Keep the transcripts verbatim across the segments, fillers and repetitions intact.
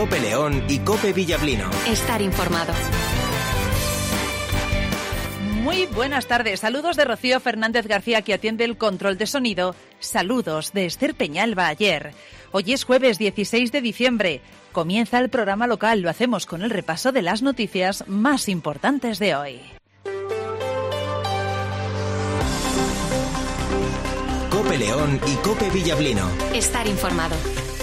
COPE León y COPE Villablino. Estar informado. Muy buenas tardes. Saludos de Rocío Fernández García, que atiende el control de sonido. Saludos de Esther Peñalba ayer. Hoy es jueves dieciséis de diciembre. Comienza el programa local. Lo hacemos con el repaso de las noticias más importantes de hoy. COPE León y COPE Villablino. Estar informado.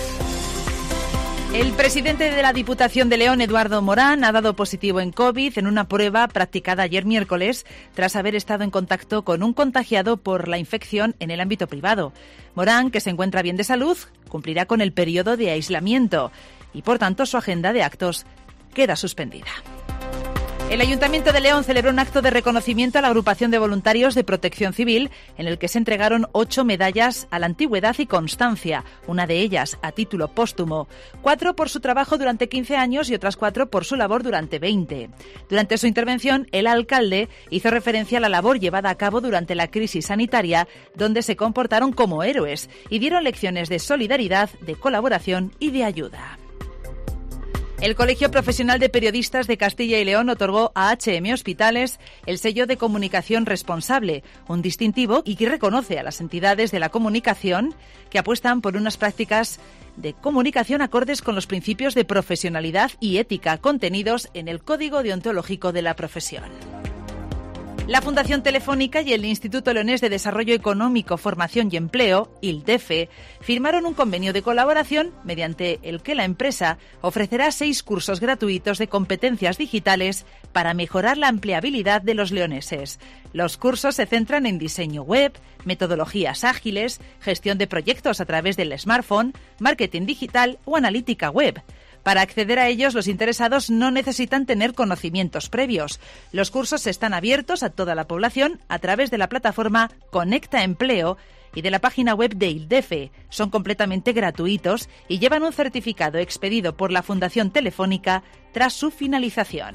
El presidente de la Diputación de León, Eduardo Morán, ha dado positivo en COVID en una prueba practicada ayer miércoles tras haber estado en contacto con un contagiado por la infección en el ámbito privado. Morán, que se encuentra bien de salud, cumplirá con el periodo de aislamiento y, por tanto, su agenda de actos queda suspendida. El Ayuntamiento de León celebró un acto de reconocimiento a la agrupación de voluntarios de Protección Civil en el que se entregaron ocho medallas a la antigüedad y constancia, una de ellas a título póstumo, cuatro por su trabajo durante quince años y otras cuatro por su labor durante veinte. Durante su intervención, el alcalde hizo referencia a la labor llevada a cabo durante la crisis sanitaria, donde se comportaron como héroes y dieron lecciones de solidaridad, de colaboración y de ayuda. El Colegio Profesional de Periodistas de Castilla y León otorgó a H M Hospitales el sello de comunicación responsable, un distintivo y que reconoce a las entidades de la comunicación que apuestan por unas prácticas de comunicación acordes con los principios de profesionalidad y ética contenidos en el Código Deontológico de la Profesión. La Fundación Telefónica y el Instituto Leonés de Desarrollo Económico, Formación y Empleo, ILDEFE, firmaron un convenio de colaboración mediante el que la empresa ofrecerá seis cursos gratuitos de competencias digitales para mejorar la empleabilidad de los leoneses. Los cursos se centran en diseño web, metodologías ágiles, gestión de proyectos a través del smartphone, marketing digital o analítica web. Para acceder a ellos, los interesados no necesitan tener conocimientos previos. Los cursos están abiertos a toda la población a través de la plataforma Conecta Empleo y de la página web de ILDEFE. Son completamente gratuitos y llevan un certificado expedido por la Fundación Telefónica tras su finalización.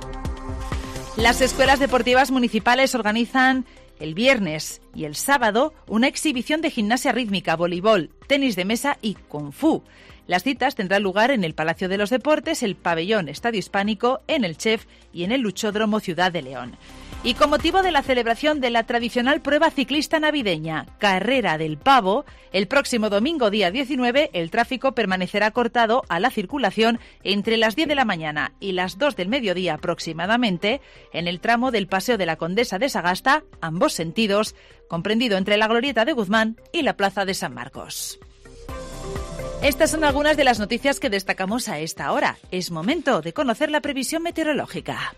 Las escuelas deportivas municipales organizan el viernes y el sábado una exhibición de gimnasia rítmica, voleibol, tenis de mesa y kung fu. Las citas tendrán lugar en el Palacio de los Deportes, el Pabellón Estadio Hispánico, en el Chef y en el Luchódromo Ciudad de León. Y con motivo de la celebración de la tradicional prueba ciclista navideña, Carrera del Pavo, el próximo domingo día diecinueve el tráfico permanecerá cortado a la circulación entre las diez de la mañana y las dos del mediodía aproximadamente en el tramo del Paseo de la Condesa de Sagasta, ambos sentidos, comprendido entre la Glorieta de Guzmán y la Plaza de San Marcos. Estas son algunas de las noticias que destacamos a esta hora. Es momento de conocer la previsión meteorológica.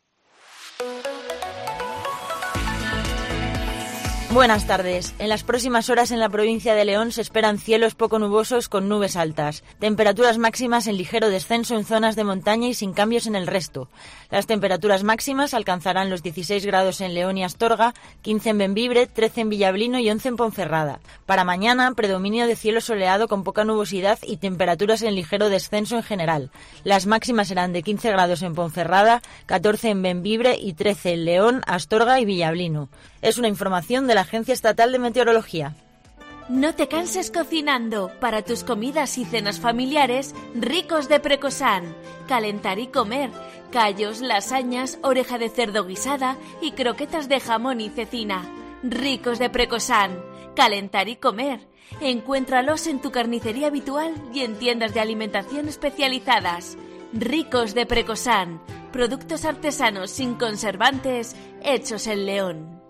Buenas tardes. En las próximas horas en la provincia de León se esperan cielos poco nubosos con nubes altas. Temperaturas máximas en ligero descenso en zonas de montaña y sin cambios en el resto. Las temperaturas máximas alcanzarán los dieciséis grados en León y Astorga, quince en Bembibre, trece en Villablino y once en Ponferrada. Para mañana, predominio de cielo soleado con poca nubosidad y temperaturas en ligero descenso en general. Las máximas serán de quince grados en Ponferrada, catorce en Bembibre y trece en León, Astorga y Villablino. Es una información de la Agencia Estatal de Meteorología. No te canses cocinando. Para tus comidas y cenas familiares, Ricos de Precosán. Calentar y comer. Callos, lasañas, oreja de cerdo guisada y croquetas de jamón y cecina. Ricos de Precosán. Calentar y comer. Encuéntralos en tu carnicería habitual y en tiendas de alimentación especializadas. Ricos de Precosán. Productos artesanos sin conservantes, hechos en León.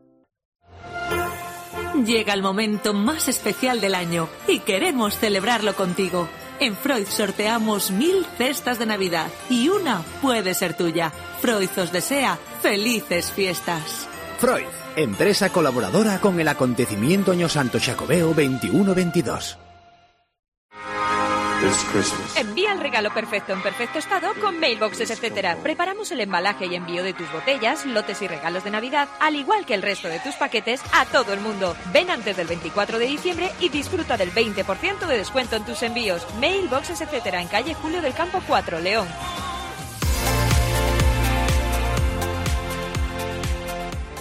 Llega el momento más especial del año y queremos celebrarlo contigo. En Freud sorteamos mil cestas de Navidad y una puede ser tuya. Freud os desea felices fiestas. Freud, empresa colaboradora con el acontecimiento Año Santo Xacobeo veintiuno veintidós. Envía el regalo perfecto en perfecto estado con Mailboxes, etcétera. Preparamos el embalaje y envío de tus botellas, lotes y regalos de Navidad, al igual que el resto de tus paquetes, a todo el mundo. Ven antes del veinticuatro de diciembre y disfruta del veinte por ciento de descuento en tus envíos. Mailboxes, etcétera, en calle Julio del Campo cuatro, León.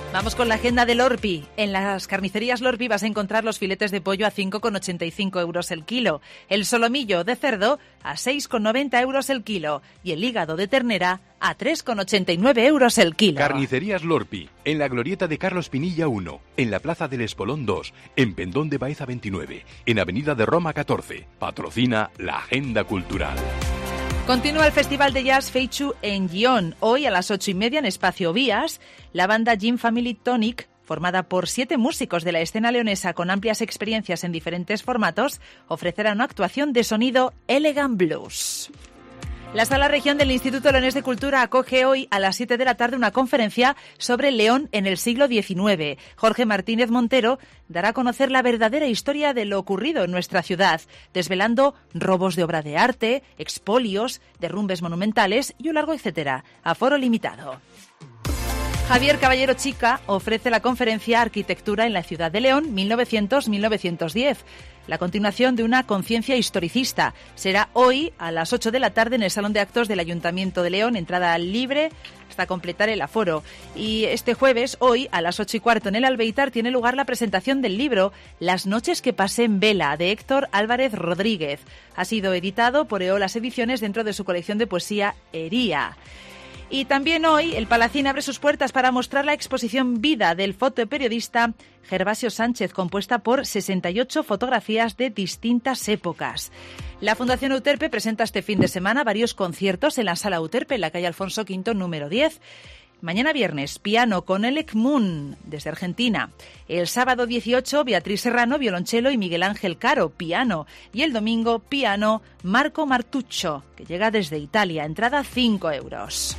Vamos con la agenda del Lorpi. En las carnicerías Lorpi vas a encontrar los filetes de pollo a cinco con ochenta y cinco euros el kilo, el solomillo de cerdo a seis con noventa euros el kilo y el hígado de ternera a tres con ochenta y nueve euros el kilo. Carnicerías Lorpi, en la glorieta de Carlos Pinilla uno, en la Plaza del Espolón dos, en Pendón de Baeza veintinueve, en Avenida de Roma catorce. Patrocina la Agenda Cultural. Continúa el Festival de Jazz Feichu en Gijón. Hoy a las ocho y media en Espacio Vías, la banda Gin Family Tonic, formada por siete músicos de la escena leonesa con amplias experiencias en diferentes formatos, ofrecerá una actuación de sonido Elegant Blues. La Sala Región del Instituto Leonés de Cultura acoge hoy a las siete de la tarde una conferencia sobre León en el siglo diecinueve. Jorge Martínez Montero dará a conocer la verdadera historia de lo ocurrido en nuestra ciudad, desvelando robos de obra de arte, expolios, derrumbes monumentales y un largo etcétera. Aforo limitado. Javier Caballero Chica ofrece la conferencia Arquitectura en la Ciudad de León mil novecientos a mil novecientos diez. La continuación de una conciencia historicista. Será hoy a las ocho de la tarde en el Salón de Actos del Ayuntamiento de León, entrada libre hasta completar el aforo. Y este jueves, hoy, a las ocho y cuarto en el Albeitar, tiene lugar la presentación del libro Las noches que pasé en vela, de Héctor Álvarez Rodríguez. Ha sido editado por Eolas Ediciones dentro de su colección de poesía Hería. Y también hoy el Palacín abre sus puertas para mostrar la exposición Vida del fotoperiodista Gervasio Sánchez, compuesta por sesenta y ocho fotografías de distintas épocas. La Fundación Euterpe presenta este fin de semana varios conciertos en la Sala Euterpe, en la calle Alfonso Quinto, número diez. Mañana viernes, piano con Elec Moon, desde Argentina. El sábado dieciocho, Beatriz Serrano, violonchelo, y Miguel Ángel Caro, piano. Y el domingo, piano, Marco Martuccio, que llega desde Italia. Entrada cinco euros.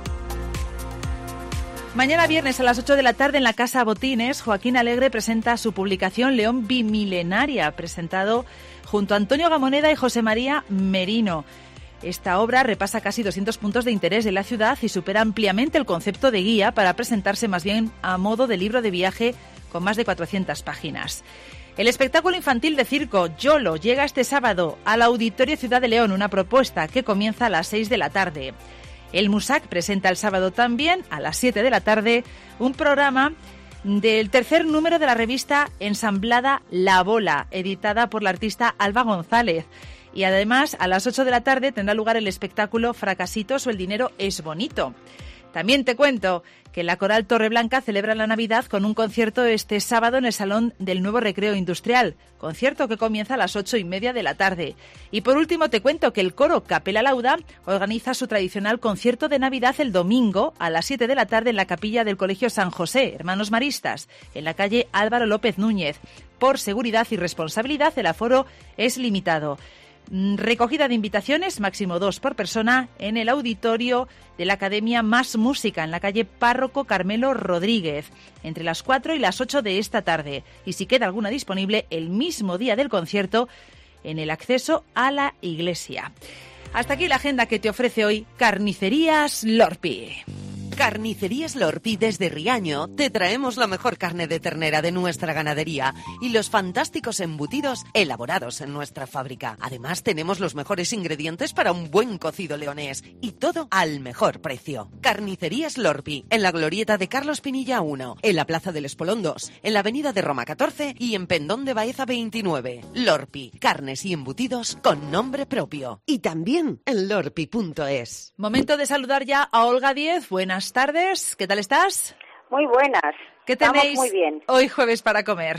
Mañana viernes a las ocho de la tarde en la Casa Botines, Joaquín Alegre presenta su publicación León Bimilenaria, presentado junto a Antonio Gamoneda y José María Merino. Esta obra repasa casi doscientos puntos de interés de la ciudad y supera ampliamente el concepto de guía para presentarse más bien a modo de libro de viaje con más de cuatrocientas páginas. El espectáculo infantil de circo Yolo llega este sábado al Auditorio Ciudad de León, una propuesta que comienza a las seis de la tarde. El Musac presenta el sábado también, a las siete de la tarde, un programa del tercer número de la revista ensamblada La Bola, editada por la artista Alba González. Y además, a las ocho de la tarde tendrá lugar el espectáculo Fracasitos o el dinero es bonito. También te cuento que la Coral Torreblanca celebra la Navidad con un concierto este sábado en el Salón del Nuevo Recreo Industrial, concierto que comienza a las ocho y media de la tarde. Y por último te cuento que el coro Capella Lauda organiza su tradicional concierto de Navidad el domingo a las siete de la tarde en la capilla del Colegio San José, Hermanos Maristas, en la calle Álvaro López Núñez. Por seguridad y responsabilidad el aforo es limitado. Recogida de invitaciones, máximo dos por persona, en el auditorio de la Academia Más Música, en la calle Párroco Carmelo Rodríguez, entre las cuatro y las ocho de esta tarde. Y si queda alguna disponible, el mismo día del concierto, en el acceso a la iglesia. Hasta aquí la agenda que te ofrece hoy Carnicerías Lorpi. Carnicerías Lorpi desde Riaño te traemos la mejor carne de ternera de nuestra ganadería y los fantásticos embutidos elaborados en nuestra fábrica. Además tenemos los mejores ingredientes para un buen cocido leonés y todo al mejor precio. Carnicerías Lorpi, en la glorieta de Carlos Pinilla uno, en la Plaza del Espolón dos, en la Avenida de Roma catorce y en Pendón de Baeza veintinueve. Lorpi, carnes y embutidos con nombre propio. Y también en lorpi punto es. Momento de saludar ya a Olga Díez. Buenas tardes, ¿qué tal estás? Muy buenas. ¿Qué tenéis Estamos muy bien. Hoy jueves para comer?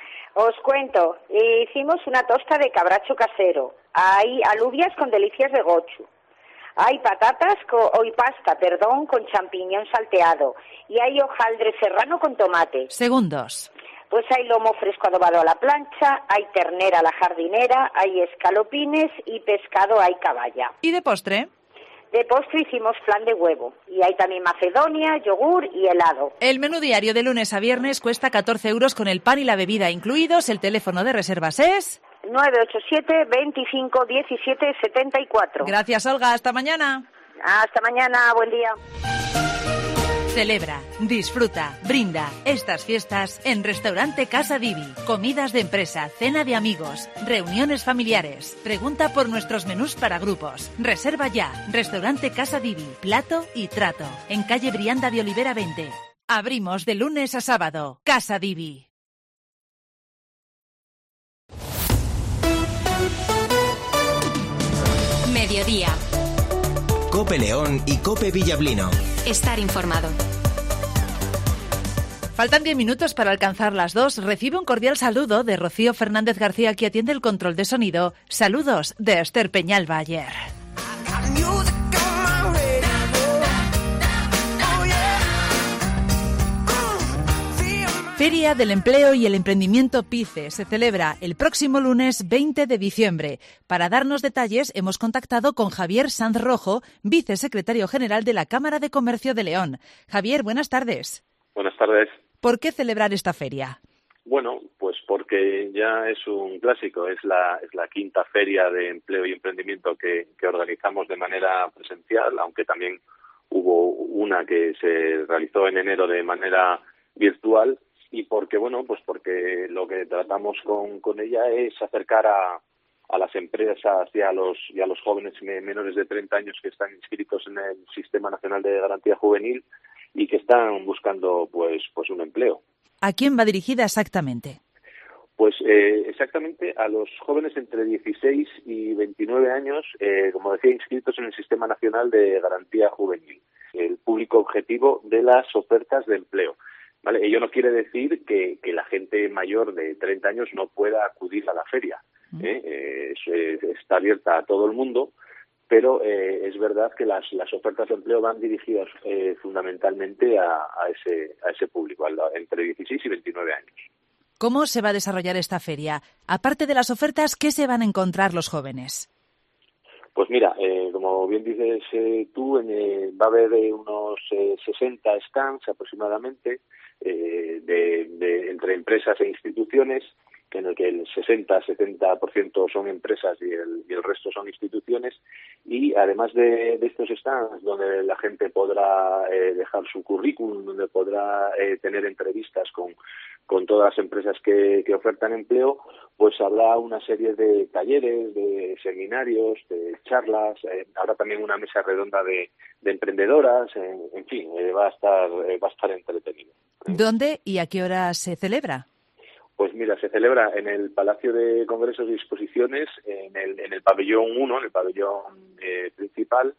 Os cuento, hicimos una tosta de cabracho casero, hay alubias con delicias de gochu, hay patatas co- o y pasta, perdón, con champiñón salteado y hay hojaldre serrano con tomate. Segundos. Pues hay lomo fresco adobado a la plancha, hay ternera a la jardinera, hay escalopines y pescado hay caballa. ¿Y de postre? De postre hicimos flan de huevo y hay también macedonia, yogur y helado. El menú diario de lunes a viernes cuesta catorce euros con el pan y la bebida incluidos. El teléfono de reservas es nueve ocho siete, veinticinco, diecisiete, setenta y cuatro. Gracias, Olga. Hasta mañana. Hasta mañana. Buen día. Celebra, disfruta, brinda estas fiestas en Restaurante Casa Divi. Comidas de empresa, cena de amigos, reuniones familiares. Pregunta por nuestros menús para grupos. Reserva ya. Restaurante Casa Divi, plato y trato. En calle Brianda de Olivera veinte. Abrimos de lunes a sábado. Casa Divi. Mediodía. Cope León y Cope Villablino. Estar informado. Faltan diez minutos para alcanzar las dos. Recibe un cordial saludo de Rocío Fernández García, que atiende el control de sonido. Saludos de Esther Peñalba ayer. Feria del Empleo y el Emprendimiento PICE se celebra el próximo lunes veinte de diciembre. Para darnos detalles hemos contactado con Javier Sanz Rojo, vicesecretario general de la Cámara de Comercio de León. Javier, buenas tardes. Buenas tardes. ¿Por qué celebrar esta feria? Bueno, pues porque ya es un clásico, es la, es la quinta feria de empleo y emprendimiento que, que organizamos de manera presencial, aunque también hubo una que se realizó en enero de manera virtual. Y porque, bueno, pues porque lo que tratamos con, con ella es acercar a, a las empresas y a los y a los jóvenes menores de treinta años que están inscritos en el Sistema Nacional de Garantía Juvenil y que están buscando pues pues un empleo. ¿A quién va dirigida exactamente? Pues eh, exactamente a los jóvenes entre dieciséis y veintinueve años, eh, como decía, inscritos en el Sistema Nacional de Garantía Juvenil, el público objetivo de las ofertas de empleo. Vale, ello no quiere decir que, que la gente mayor de treinta años no pueda acudir a la feria. ¿eh? Eh, es, está abierta a todo el mundo, pero eh, es verdad que las, las ofertas de empleo van dirigidas eh, fundamentalmente a, a, ese, a ese público, a la, entre dieciséis y veintinueve años. ¿Cómo se va a desarrollar esta feria? Aparte de las ofertas, ¿qué se van a encontrar los jóvenes? Pues mira, eh, como bien dices eh, tú, eh, va a haber eh, unos eh, sesenta stands aproximadamente eh, de, de, entre empresas e instituciones, en el que el sesenta a setenta por ciento son empresas y el, y el resto son instituciones, y además de, de estos stands donde la gente podrá eh, dejar su currículum, donde podrá eh, tener entrevistas con, con todas las empresas que, que ofertan empleo, pues habrá una serie de talleres, de seminarios, de charlas, eh, habrá también una mesa redonda de, de emprendedoras, eh, en fin, eh, va a estar eh, va a estar entretenido. ¿Dónde y a qué hora se celebra? Pues mira, se celebra en el Palacio de Congresos y Exposiciones, en el, en el pabellón uno, en el pabellón eh, principal,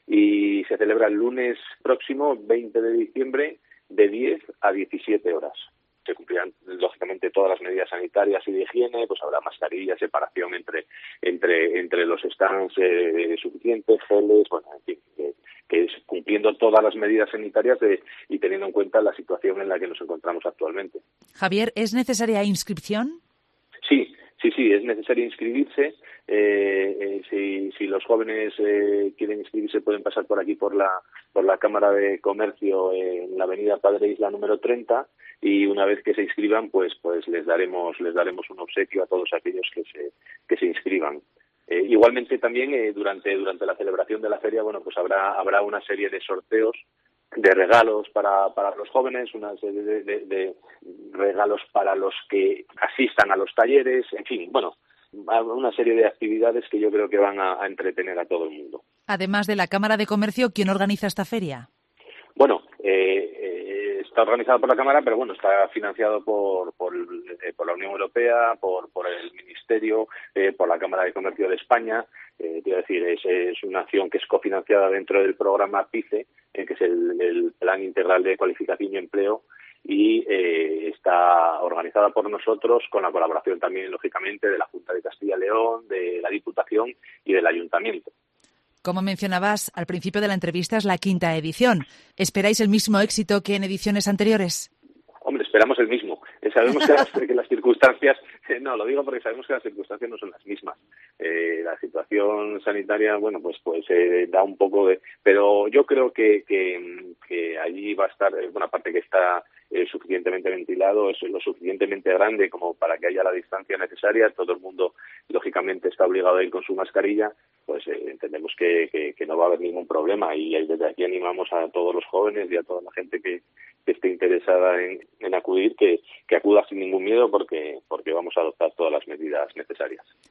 y se celebra el lunes próximo, veinte de diciembre, de diez a diecisiete horas. Se cumplirán, lógicamente, todas las medidas sanitarias y de higiene, pues habrá mascarillas, separación entre entre entre los stands eh, suficientes, geles, bueno, en fin, eh, que es cumpliendo todas las medidas sanitarias de, y teniendo en cuenta la situación en la que nos encontramos actualmente. Javier, ¿es necesaria inscripción? Sí, sí, sí, es necesario inscribirse. Eh, eh, si, si los jóvenes eh, quieren inscribirse, pueden pasar por aquí, por la por la Cámara de Comercio, eh, en la Avenida Padre Isla número treinta, y una vez que se inscriban, pues pues les daremos les daremos un obsequio a todos aquellos que se que se inscriban. Eh, igualmente también eh, durante durante la celebración de la feria, bueno, pues habrá habrá una serie de sorteos de regalos para para los jóvenes, una serie de, de, de regalos para los que asistan a los talleres, en fin, bueno, una serie de actividades que yo creo que van a, a entretener a todo el mundo. Además de la Cámara de Comercio, ¿quién organiza esta feria? Bueno, eh, eh, está organizado por la Cámara, pero bueno, está financiado por por, eh, por la Unión Europea, por por el Ministerio, eh, por la Cámara de Comercio de España. Eh, quiero decir, es, es una acción que es cofinanciada dentro del programa PICE, eh, que es el, el Plan Integral de Cualificación y Empleo, y eh, está organizada por nosotros con la colaboración también, lógicamente, de la Junta de Castilla y León, de la Diputación y del Ayuntamiento. Como mencionabas al principio de la entrevista, es la quinta edición. ¿Esperáis el mismo éxito que en ediciones anteriores? Hombre, esperamos el mismo. Eh, sabemos que las, que las circunstancias, eh, no, lo digo porque sabemos que las circunstancias no son las mismas. Eh, la situación sanitaria, bueno, pues pues eh, da un poco de... Pero yo creo que, que, que allí va a estar, eh, bueno, aparte que está eh, suficientemente ventilado, es lo suficientemente grande como para que haya la distancia necesaria, todo el mundo, lógicamente, está obligado a ir con su mascarilla, pues eh, entendemos que, que, que no va a haber ningún problema, y desde aquí animamos a todos los jóvenes y a toda la gente que, que esté interesada en, en acudir, que, que acuda sin ningún miedo, porque, porque vamos a adoptar todas las medidas necesarias.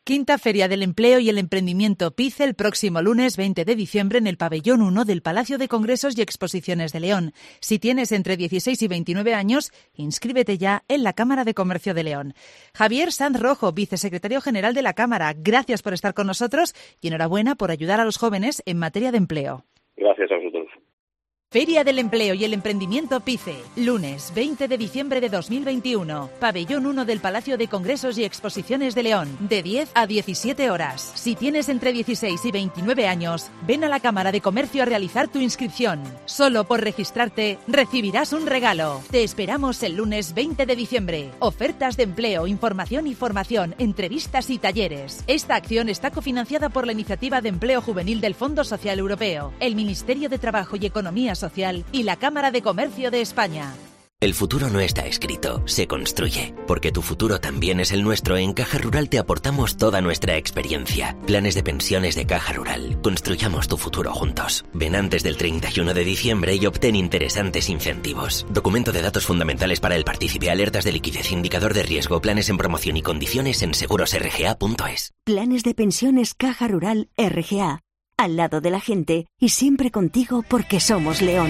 Quinta Feria del Empleo y el Emprendimiento PICE el próximo lunes veinte de diciembre en el Pabellón uno del Palacio de Congresos y Exposiciones de León. Si tienes entre dieciséis y veintinueve años, inscríbete ya en la Cámara de Comercio de León. Javier Sanz Rojo, vicesecretario general de la Cámara, gracias por estar con nosotros y enhorabuena por ayudar a los jóvenes en materia de empleo. Gracias a vosotros. Feria del Empleo y el Emprendimiento PICE, lunes veinte de diciembre de dos mil veintiuno, Pabellón uno del Palacio de Congresos y Exposiciones de León, de diez a diecisiete horas. Si tienes entre dieciséis y veintinueve años, ven a la Cámara de Comercio a realizar tu inscripción. Solo por registrarte recibirás un regalo. Te esperamos el lunes veinte de diciembre. Ofertas de empleo, información y formación, entrevistas y talleres. Esta acción está cofinanciada por la Iniciativa de Empleo Juvenil del Fondo Social Europeo, el Ministerio de Trabajo y Economía Social y la Cámara de Comercio de España. El futuro no está escrito, se construye. Porque tu futuro también es el nuestro, en Caja Rural te aportamos toda nuestra experiencia. Planes de pensiones de Caja Rural. Construyamos tu futuro juntos. Ven antes del treinta y uno de diciembre y obtén interesantes incentivos. Documento de datos fundamentales para el partícipe, alertas de liquidez, indicador de riesgo, planes en promoción y condiciones en seguros r g a punto es. Planes de pensiones Caja Rural R G A. Al lado de la gente y siempre contigo porque somos León.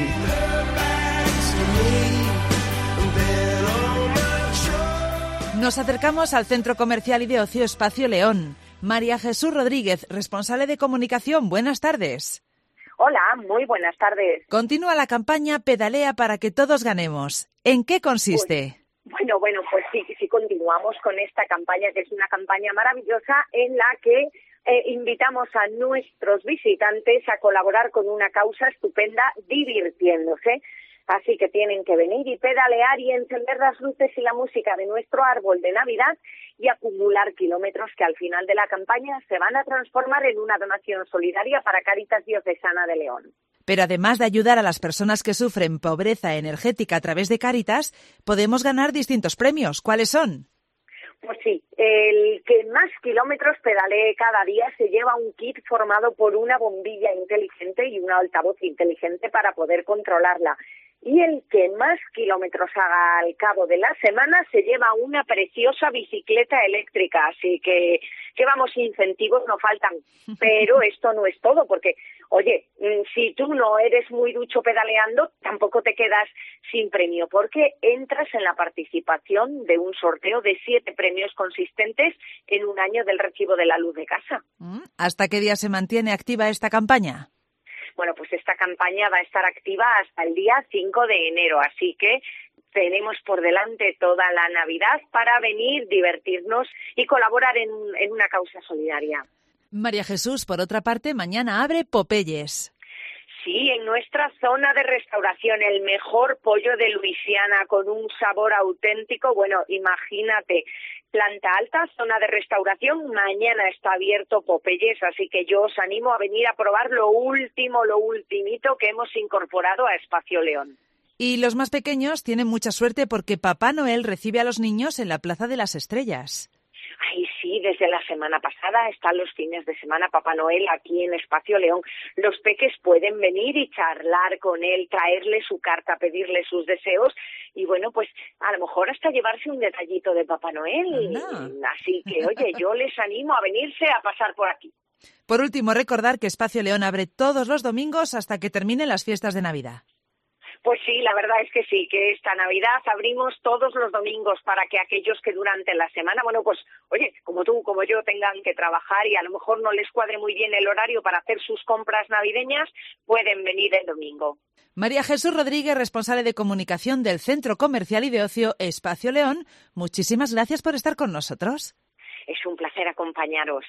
Nos acercamos al Centro Comercial y de Ocio Espacio León. María Jesús Rodríguez, responsable de comunicación, buenas tardes. Hola, muy buenas tardes. Continúa la campaña Pedalea para que todos ganemos. ¿En qué consiste? Pues, bueno, bueno, pues sí, sí continuamos con esta campaña, que es una campaña maravillosa en la que Eh, invitamos a nuestros visitantes a colaborar con una causa estupenda, divirtiéndose. Así que tienen que venir y pedalear y encender las luces y la música de nuestro árbol de Navidad y acumular kilómetros que al final de la campaña se van a transformar en una donación solidaria para Cáritas Diocesana de León. Pero además de ayudar a las personas que sufren pobreza energética a través de Cáritas, podemos ganar distintos premios. ¿Cuáles son? Pues sí, el que más kilómetros pedalee cada día se lleva un kit formado por una bombilla inteligente y un altavoz inteligente para poder controlarla. Y el que más kilómetros haga al cabo de la semana se lleva una preciosa bicicleta eléctrica. Así que, que vamos, incentivos no faltan. Pero esto no es todo, porque, oye, si tú no eres muy ducho pedaleando, tampoco te quedas sin premio, porque entras en la participación de un sorteo de siete premios consistentes en un año del recibo de la luz de casa. ¿Hasta qué día se mantiene activa esta campaña? Bueno, pues esta campaña va a estar activa hasta el día cinco de enero, así que tenemos por delante toda la Navidad para venir, divertirnos y colaborar en, en una causa solidaria. María Jesús, por otra parte, mañana abre Popeyes. Sí, en nuestra zona de restauración, el mejor pollo de Luisiana con un sabor auténtico. Bueno, imagínate, planta alta, zona de restauración, mañana está abierto Popeyes, así que yo os animo a venir a probar lo último, lo ultimito que hemos incorporado a Espacio León. Y los más pequeños tienen mucha suerte porque Papá Noel recibe a los niños en la Plaza de las Estrellas. Ay, sí, desde la semana pasada están los fines de semana Papá Noel aquí en Espacio León. Los peques pueden venir y charlar con él, traerle su carta, pedirle sus deseos y, bueno, pues a lo mejor hasta llevarse un detallito de Papá Noel. Anda. Así que, oye, yo les animo a venirse a pasar por aquí. Por último, recordar que Espacio León abre todos los domingos hasta que terminen las fiestas de Navidad. Pues sí, la verdad es que sí, que esta Navidad abrimos todos los domingos para que aquellos que durante la semana, bueno, pues, oye, como tú, como yo, tengan que trabajar y a lo mejor no les cuadre muy bien el horario para hacer sus compras navideñas, pueden venir el domingo. María Jesús Rodríguez, responsable de comunicación del Centro Comercial y de Ocio Espacio León, muchísimas gracias por estar con nosotros. Es un placer acompañaros.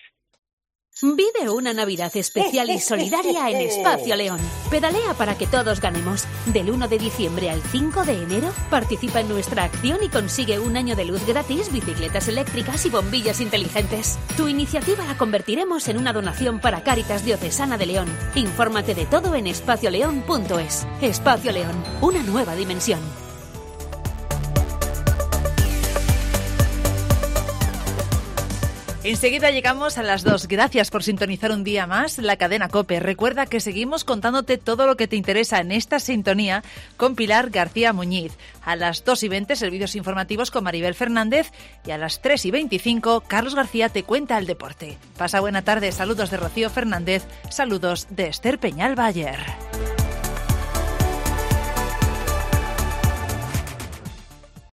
Vive una Navidad especial y solidaria en Espacio León. Pedalea para que todos ganemos. Del uno de diciembre al cinco de enero, participa en nuestra acción y consigue un año de luz gratis, bicicletas eléctricas y bombillas inteligentes. Tu iniciativa la convertiremos en una donación para Cáritas Diocesana de León. Infórmate de todo en espacio león punto es. Espacio León, una nueva dimensión. Enseguida llegamos a las dos. Gracias por sintonizar un día más la cadena COPE. Recuerda que seguimos contándote todo lo que te interesa en esta sintonía con Pilar García Muñiz. A las dos y veinte, servicios informativos con Maribel Fernández. Y a las tres y veinticinco, Carlos García te cuenta el deporte. Pasa buena tarde. Saludos de Rocío Fernández. Saludos de Esther Peñal Bayer.